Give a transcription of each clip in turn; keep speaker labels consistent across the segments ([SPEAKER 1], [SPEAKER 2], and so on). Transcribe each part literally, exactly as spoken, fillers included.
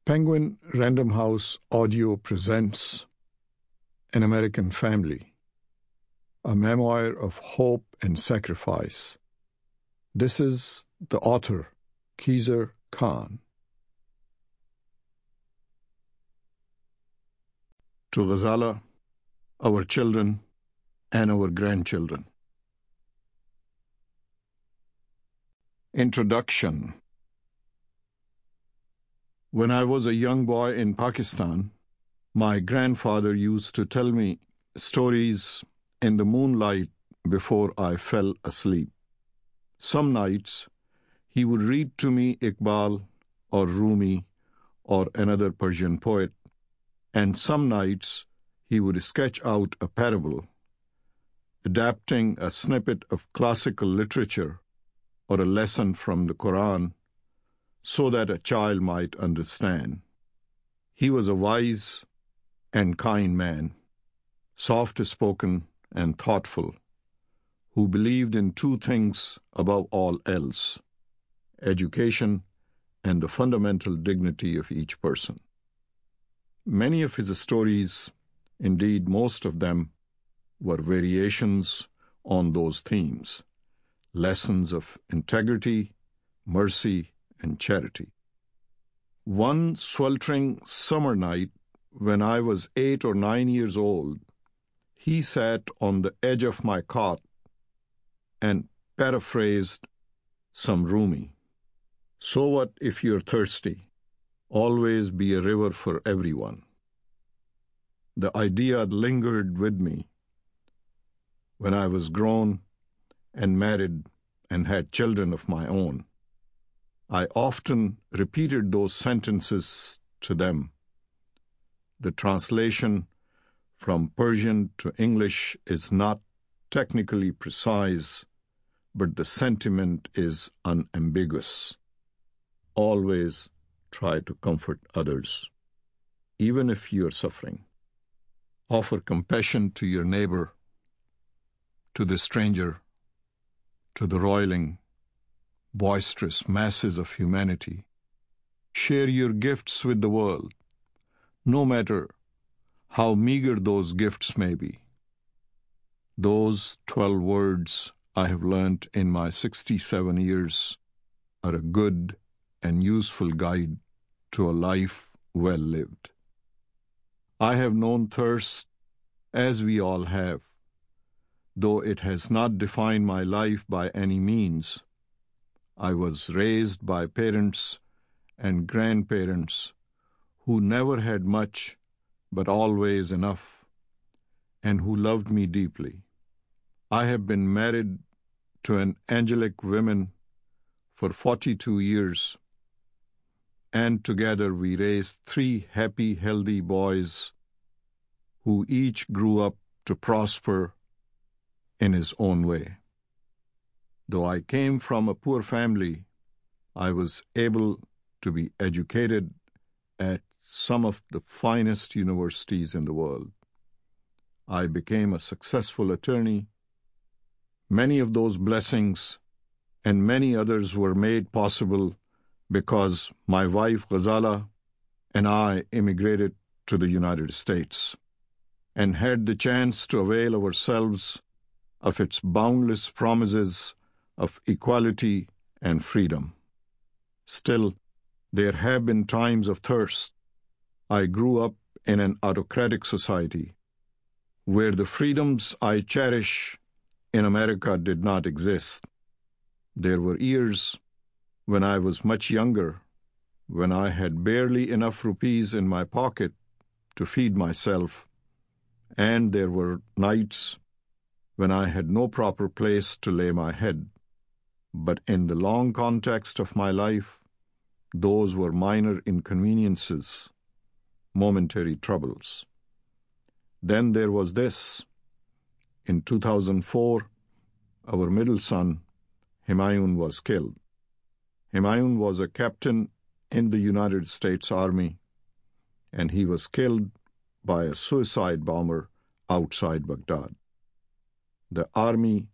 [SPEAKER 1] Penguin Random House Audio presents An American Family, a memoir of hope and sacrifice. This is the author, Khizr Khan. To Ghazala, our children, and our grandchildren. Introduction. When I was a young boy in Pakistan, my grandfather used to tell me stories in the moonlight before I fell asleep. Some nights, he would read to me Iqbal or Rumi or another Persian poet, and some nights he would sketch out a parable, adapting a snippet of classical literature or a lesson from the Quran so that a child might understand. He was a wise and kind man, soft-spoken and thoughtful, who believed in two things above all else: education and the fundamental dignity of each person. Many of his stories, indeed most of them, were variations on those themes, lessons of integrity, mercy, and charity. One sweltering summer night, when I was eight or nine years old, he sat on the edge of my cot and paraphrased some Rumi. So what if you're thirsty? Always be a river for everyone. The idea lingered with me. When I was grown and married and had children of my own, I often repeated those sentences to them. The translation from Persian to English is not technically precise, but the sentiment is unambiguous. Always try to comfort others, even if you are suffering. Offer compassion to your neighbor, to the stranger, to the roiling, boisterous masses of humanity. Share your gifts with the world, no matter how meager those gifts may be. Those twelve words I have learnt in my sixty-seven years are a good and useful guide to a life well lived. I have known thirst, as we all have, though it has not defined my life by any means. I was raised by parents and grandparents who never had much but always enough, and who loved me deeply. I have been married to an angelic woman for forty-two years, and together we raised three happy, healthy boys who each grew up to prosper in his own way. Though I came from a poor family, I was able to be educated at some of the finest universities in the world. I became a successful attorney. Many of those blessings and many others were made possible because my wife Ghazala and I immigrated to the United States and had the chance to avail ourselves of its boundless promises of equality and freedom. Still, there have been times of thirst. I grew up in an autocratic society where the freedoms I cherish in America did not exist. There were years when I was much younger, when I had barely enough rupees in my pocket to feed myself, and there were nights when I had no proper place to lay my head. But in the long context of my life, those were minor inconveniences, momentary troubles. Then there was this. In two thousand four, our middle son, Humayun, was killed. Humayun was a captain in the United States Army, and he was killed by a suicide bomber outside Baghdad. The Army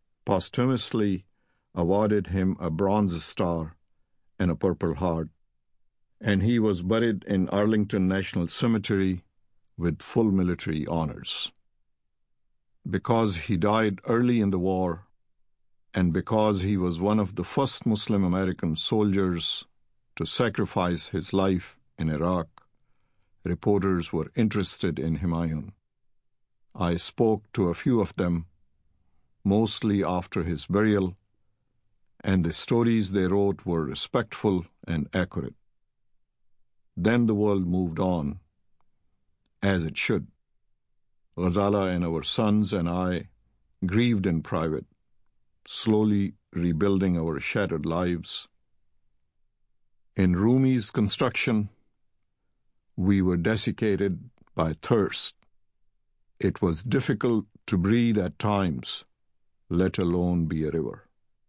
[SPEAKER 1] posthumously awarded him a Bronze Star and a Purple Heart, and he was buried in Arlington National Cemetery with full military honors. Because he died early in the war, and because he was one of the first Muslim American soldiers to sacrifice his life in Iraq, reporters were interested in Humayun. I spoke to a few of them, mostly after his burial, and the stories they wrote were respectful and accurate. Then the world moved on, as it should. Ghazala and our sons and I grieved in private, slowly rebuilding our shattered lives. In Rumi's construction, we were desiccated by thirst. It was difficult to breathe at times, let alone be a river.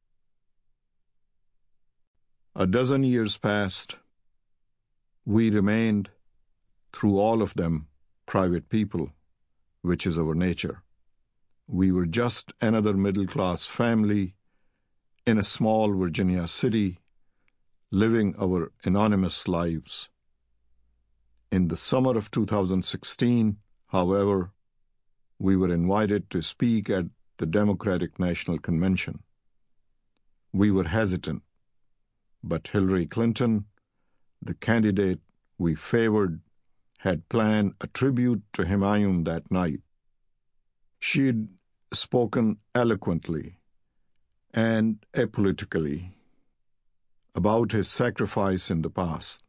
[SPEAKER 1] A dozen years passed. We remained, through all of them, private people, which is our nature. We were just another middle-class family in a small Virginia city, living our anonymous lives. In the summer of two thousand sixteen, however, we were invited to speak at the Democratic National Convention. We were hesitant, but Hillary Clinton, the candidate we favored, had planned a tribute to Humayun that night. She'd spoken eloquently and apolitically about his sacrifice in the past.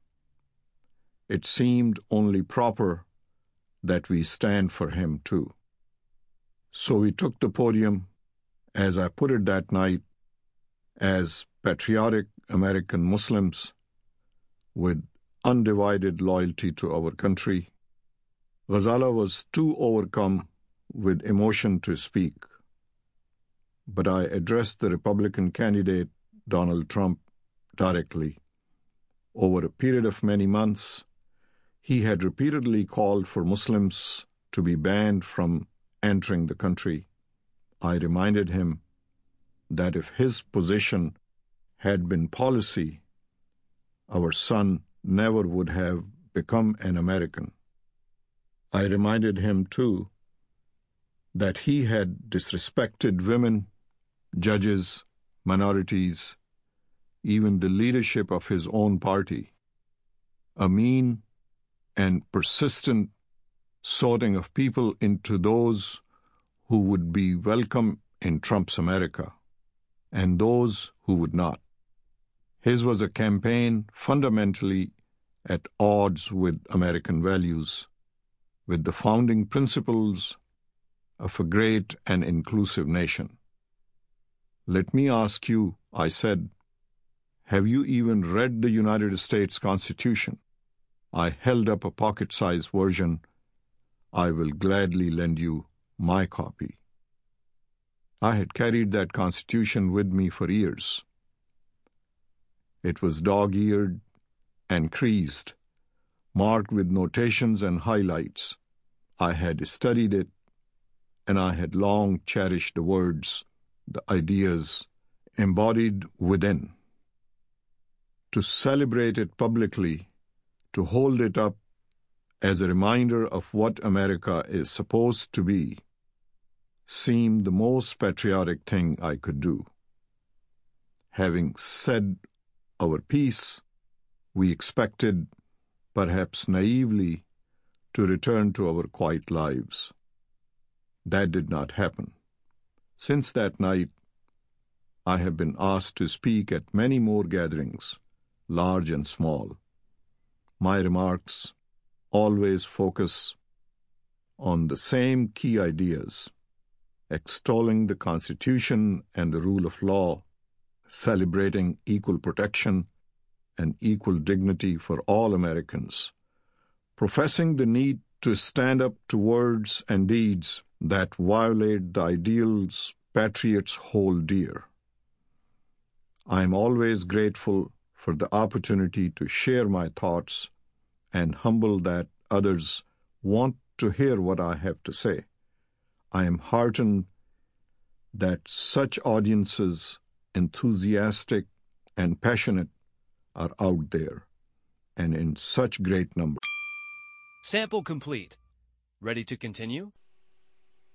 [SPEAKER 1] It seemed only proper that we stand for him too. So we took the podium, as I put it that night, as patriotic American Muslims with undivided loyalty to our country. Ghazala was too overcome with emotion to speak, but I addressed the Republican candidate, Donald Trump, directly. Over a period of many months, he had repeatedly called for Muslims to be banned from entering the country. I reminded him that if his position had been policy, our son never would have become an American. I reminded him, too, that he had disrespected women, judges, minorities, even the leadership of his own party. A mean and persistent sorting of people into those who would be welcome in Trump's America and those who would not. His was a campaign fundamentally at odds with American values, with the founding principles of a great and inclusive nation. Let me ask you, I said, have you even read the United States Constitution? I held up a pocket-sized version. I will gladly lend you my copy. I had carried that Constitution with me for years. It was dog-eared and creased, marked with notations and highlights. I had studied it, and I had long cherished the words, the ideas embodied within. To celebrate it publicly, to hold it up as a reminder of what America is supposed to be, seemed the most patriotic thing I could do. Having said our piece, we expected, perhaps naively, to return to our quiet lives. That did not happen. Since that night, I have been asked to speak at many more gatherings, large and small. My remarks always focus on the same key ideas: extolling the Constitution and the rule of law, celebrating equal protection and equal dignity for all Americans, professing the need to stand up to words and deeds that violate the ideals patriots hold dear. I am always grateful for the opportunity to share my thoughts and humble that others want to hear what I have to say. I am heartened that such audiences, enthusiastic and passionate, are out there, and in such great number.
[SPEAKER 2] Sample complete. Ready to continue?